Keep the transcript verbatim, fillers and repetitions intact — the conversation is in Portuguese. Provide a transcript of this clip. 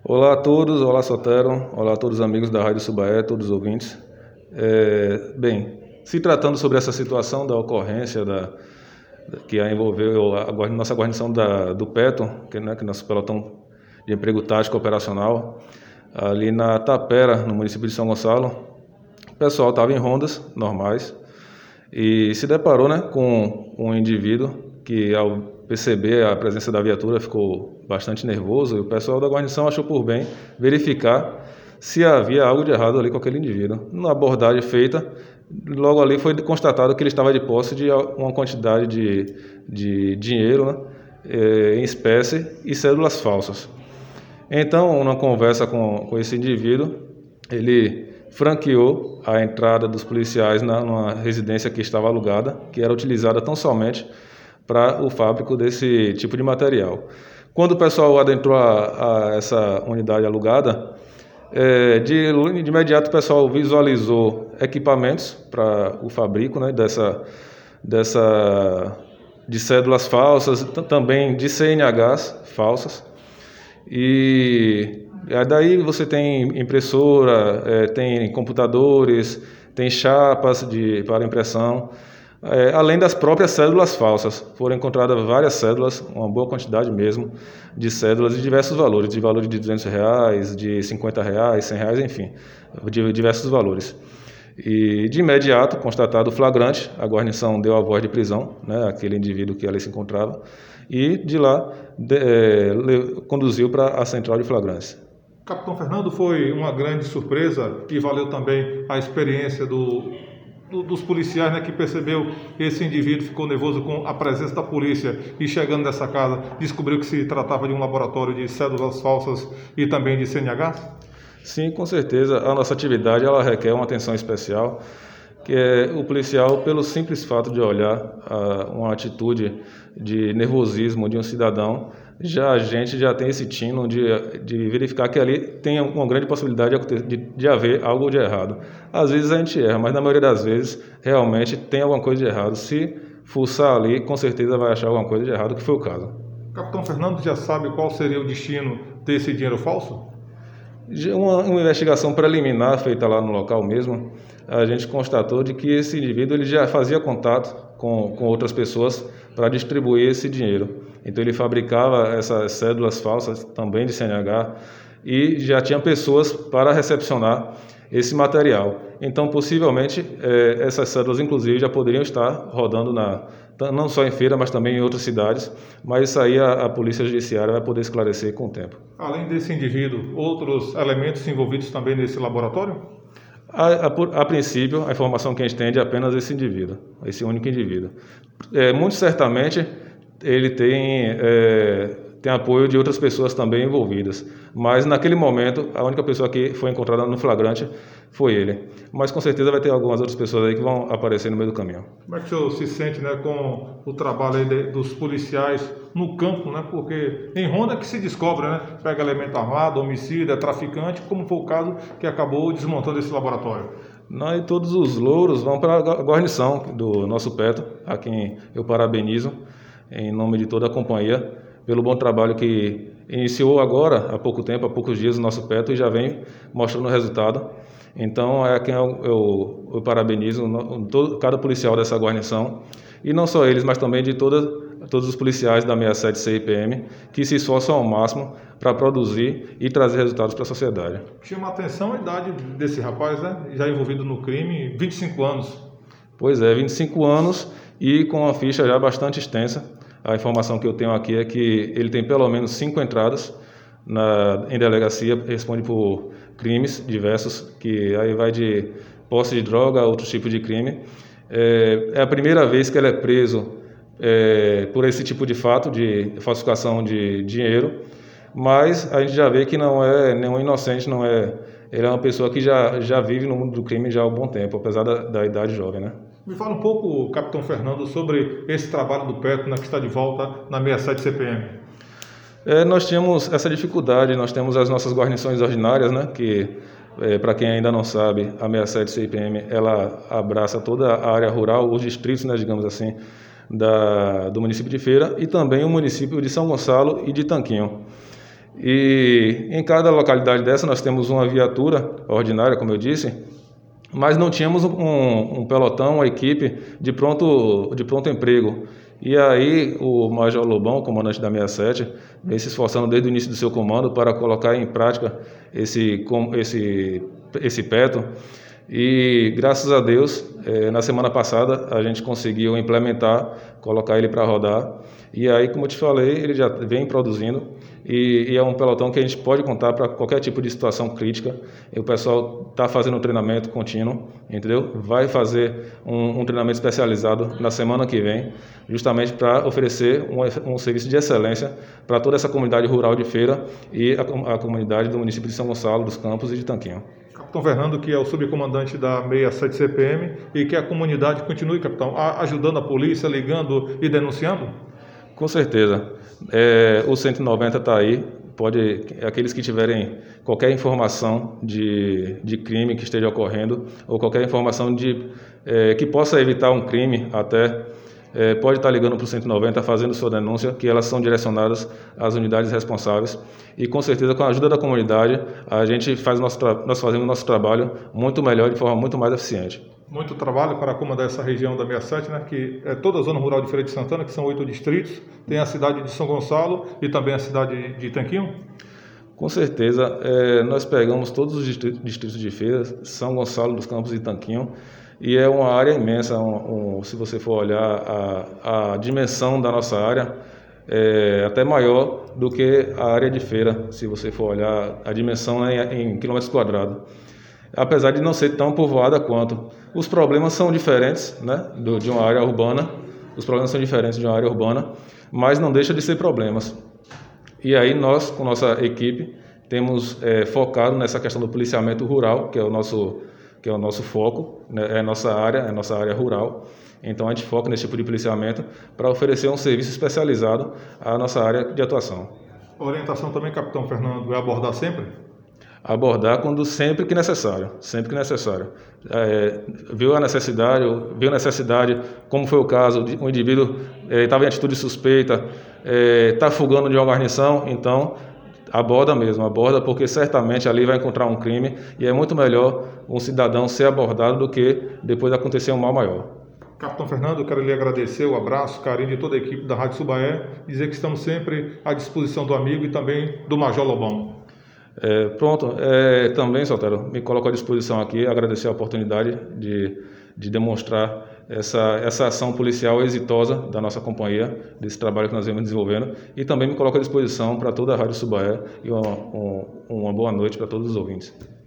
Olá a todos, olá Sotero, olá a todos os amigos da Rádio Subaé, todos os ouvintes. É, bem, se tratando sobre essa situação da ocorrência da, da- que a envolveu a, guarni- nossa guarnição da, do PETO, que, né, que é nosso pelotão de emprego tático operacional, ali na Tapera, no município de São Gonçalo, o pessoal estava em rondas normais e se deparou, né, com um indivíduo que, ao perceber a presença da viatura, ficou bastante nervoso e o pessoal da guarnição achou por bem verificar se havia algo de errado ali com aquele indivíduo. Na abordagem feita, logo ali foi constatado que ele estava de posse de uma quantidade de, de dinheiro, né, eh, em espécie e cédulas falsas. Então, numa conversa com, com esse indivíduo, ele franqueou a entrada dos policiais na, numa residência que estava alugada, que era utilizada tão somente para o fábrico desse tipo de material. Quando o pessoal adentrou a, a essa unidade alugada, é, de, de imediato o pessoal visualizou equipamentos para o fabrico, né, dessa, dessa, de cédulas falsas, também de C N Hs falsas. E daí você tem impressora, é, tem computadores, tem chapas de, para impressão, é, além das próprias cédulas falsas. Foram encontradas várias cédulas, uma boa quantidade mesmo, de cédulas de diversos valores, de valores de duzentos reais, de cinquenta reais, cem reais, enfim, de diversos valores. E de imediato, constatado o flagrante, a guarnição deu a voz de prisão, né, aquele indivíduo que ali se encontrava, e de lá de, é, le, conduziu para a central de flagrância. Capitão Fernando, foi uma grande surpresa e valeu também a experiência do, do, dos policiais, né, que percebeu que esse indivíduo ficou nervoso com a presença da polícia e chegando nessa casa descobriu que se tratava de um laboratório de cédulas falsas e também de C N H? Sim, com certeza. A nossa atividade ela requer uma atenção especial, que é o policial, pelo simples fato de olhar uh, uma atitude de nervosismo de um cidadão, já a gente já tem esse tino de, de verificar que ali tem uma grande possibilidade de, de, de haver algo de errado. Às vezes a gente erra, mas na maioria das vezes realmente tem alguma coisa de errado. Se fuçar ali, com certeza vai achar alguma coisa de errado, que foi o caso. Capitão Fernando já sabe qual seria o destino desse dinheiro falso? Uma, uma investigação preliminar feita lá no local mesmo, a gente constatou de que esse indivíduo ele já fazia contato com, com outras pessoas para distribuir esse dinheiro. Então ele fabricava essas cédulas falsas, também de C N H, e já tinha pessoas para recepcionar esse material. Então, possivelmente, eh, essas cédulas, inclusive, já poderiam estar rodando na, não só em feira, mas também em outras cidades, mas isso aí a, a Polícia Judiciária vai poder esclarecer com o tempo. Além desse indivíduo, outros elementos envolvidos também nesse laboratório? A, a, a princípio, a informação que a gente tem é de apenas esse indivíduo, esse único indivíduo. É, muito certamente, ele tem, é, tem apoio de outras pessoas também envolvidas, mas naquele momento, a única pessoa que foi encontrada no flagrante foi ele. Mas com certeza vai ter algumas outras pessoas aí que vão aparecer no meio do caminho. Como é que o senhor se sente, né, com o trabalho aí de, dos policiais no campo, né? Porque em ronda que se descobre, né? Pega elemento armado, homicida, é traficante, como foi o caso que acabou desmontando esse laboratório. Nós, todos os louros vão para a guarnição do nosso PETO, a quem eu parabenizo, em nome de toda a companhia, pelo bom trabalho que iniciou agora, há pouco tempo, há poucos dias, o nosso PETO e já vem mostrando o resultado. Então, é a quem eu, eu, eu parabenizo, todo, cada policial dessa guarnição, e não só eles, mas também de toda, todos os policiais da sessenta e sete C I P M, que se esforçam ao máximo para produzir e trazer resultados para a sociedade. Chama a atenção a idade desse rapaz, né? Já envolvido no crime, vinte e cinco anos. Pois é, vinte e cinco anos e com uma ficha já bastante extensa. A informação que eu tenho aqui é que ele tem pelo menos cinco entradas na, em delegacia, responde por crimes diversos, que aí vai de posse de droga a outros tipos de crime. É, é a primeira vez que ele é preso é, por esse tipo de fato, de falsificação de dinheiro, mas a gente já vê que não é nenhum inocente, não é, ele é uma pessoa que já, já vive no mundo do crime já há um bom tempo, apesar da, da idade jovem, né? Me fala um pouco, Capitão Fernando, sobre esse trabalho do PETO, né, que está de volta na sessenta e sete C P M. É, nós tínhamos essa dificuldade, nós temos as nossas guarnições ordinárias, né, que, é, para quem ainda não sabe, a sessenta e sete C I P M, ela abraça toda a área rural, os distritos, né, digamos assim, da, do município de Feira e também o município de São Gonçalo e de Tanquinho. E em cada localidade dessa nós temos uma viatura ordinária, como eu disse, mas não tínhamos um, um pelotão, uma equipe de pronto, de pronto emprego. E aí o Major Lobão, comandante da sessenta e sete, vem se esforçando desde o início do seu comando para colocar em prática esse, esse, esse PETO. E graças a Deus, eh, na semana passada a gente conseguiu implementar, colocar ele para rodar. E aí, como eu te falei, ele já vem produzindo e, e é um pelotão que a gente pode contar para qualquer tipo de situação crítica. E o pessoal está fazendo um treinamento contínuo, entendeu? Vai fazer um, um treinamento especializado na semana que vem, justamente para oferecer um, um serviço de excelência para toda essa comunidade rural de Feira e a, a comunidade do município de São Gonçalo, dos Campos e de Tanquinho. Capitão Fernando, que é o subcomandante da sessenta e sete C P M, e que a comunidade continue, capitão, ajudando a polícia, ligando e denunciando? Com certeza. É, o cento e noventa está aí. Pode, aqueles que tiverem qualquer informação de, de crime que esteja ocorrendo, ou qualquer informação de, é, que possa evitar um crime até, é, pode estar ligando para o cento e noventa, fazendo sua denúncia, que elas são direcionadas às unidades responsáveis. E com certeza, com a ajuda da comunidade, a gente faz nosso nós fazemos o nosso trabalho muito melhor, de forma muito mais eficiente. Muito trabalho para comandar essa região da sessenta e sete, né, que é toda a zona rural de Feira de Santana, que são oito distritos, tem a cidade de São Gonçalo e também a cidade de Tanquinho? Com certeza, é, nós pegamos todos os distritos de Feira, São Gonçalo dos Campos e Tanquinho, e é uma área imensa. Um, um, se você for olhar a, a dimensão da nossa área, é até maior do que a área de Feira, se você for olhar a dimensão em, em quilômetros quadrados. Apesar de não ser tão povoada quanto. Os problemas são diferentes, né, do, de uma área urbana, os problemas são diferentes de uma área urbana, mas não deixa de ser problemas. E aí nós, com nossa equipe, temos é, focado nessa questão do policiamento rural, que é o nosso, que é o nosso foco, né, é a nossa área, é a nossa área rural. Então a gente foca nesse tipo de policiamento para oferecer um serviço especializado à nossa área de atuação. A orientação também, capitão Fernando, é abordar sempre? Abordar quando sempre que necessário, sempre que necessário. É, viu a necessidade, viu a necessidade, como foi o caso, de um indivíduo estava é, em atitude suspeita, está é, fugando de uma guarnição, então aborda mesmo, aborda, porque certamente ali vai encontrar um crime e é muito melhor um cidadão ser abordado do que depois acontecer um mal maior. Capitão Fernando, eu quero lhe agradecer o abraço, carinho de toda a equipe da Rádio Subaé, dizer que estamos sempre à disposição do amigo e também do Major Lobão. É, pronto, é, também, Soltero, me coloco à disposição aqui, agradecer a oportunidade de, de demonstrar essa, essa ação policial exitosa da nossa companhia, desse trabalho que nós vemos desenvolvendo, e também me coloco à disposição para toda a Rádio Subaé e uma, um, uma boa noite para todos os ouvintes.